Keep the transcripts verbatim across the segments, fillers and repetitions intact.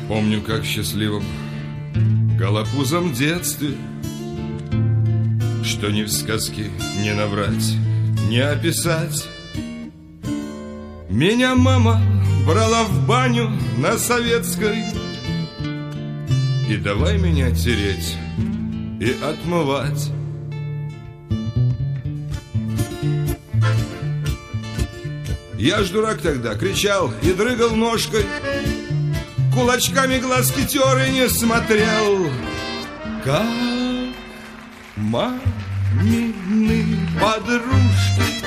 Помню, как счастливым голопузом в детстве, что ни в сказке не наврать, не описать. Меня мама брала в баню на Советской, и давай меня тереть и отмывать. Я ж дурак тогда, кричал и дрыгал ножкой, кулачками глазки тер и не смотрел, как мамины подружки,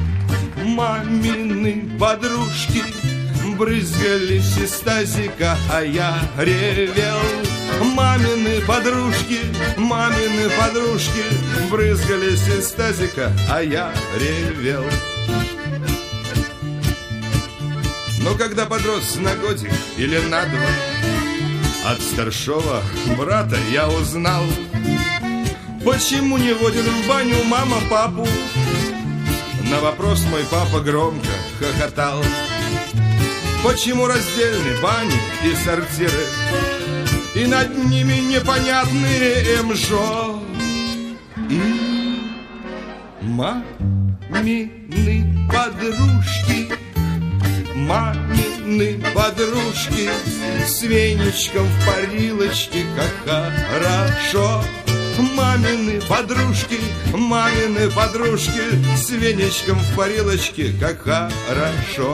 мамины подружки брызгались из тазика, а я ревел. Мамины подружки, мамины подружки брызгались из тазика, а я ревел. Но когда подрос на годик или на два, от старшего брата я узнал, почему не водит в баню мама папу. На вопрос мой папа громко хохотал. Почему раздельны бани и сортиры, и над ними непонятные МЖО? И мамины подружки, мамины подружки с веничком в парилочке, как хорошо. Мамины подружки, мамины подружки с веничком в парилочке, как хорошо.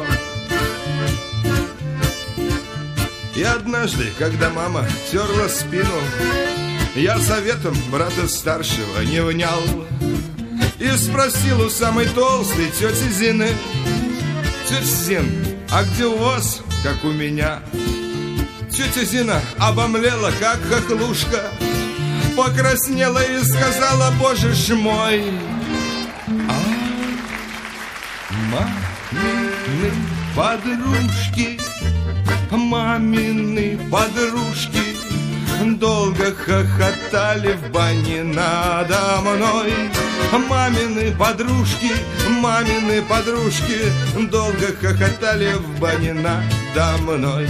И однажды, когда мама терла спину, я советом брата старшего не внял и спросил у самой толстой тети Зины: тетя Зин, а где у вас, как у меня? Тетя Зина обомлела, как хохлушка, покраснела и сказала: боже ж мой, а мамины подружки, мамины подружки долго хохотали в бане надо мной. Мамины подружки, мамины подружки долго хохотали в бане надо мной.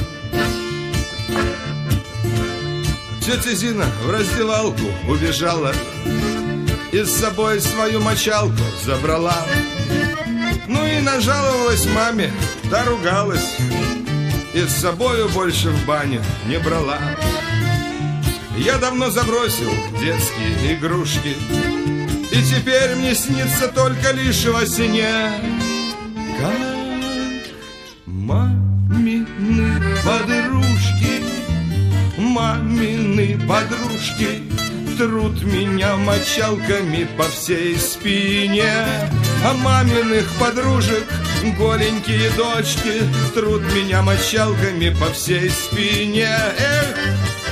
Тетя Зина в раздевалку убежала и с собой свою мочалку забрала. Ну и нажаловалась маме, та ругалась и с собою больше в баню не брала. Я давно забросил детские игрушки, и теперь мне снится только лишь во сне, как мамины подружки, мамины подружки трут меня мочалками по всей спине. А маминых подружек голенькие дочки трут меня мочалками по всей спине. Эх,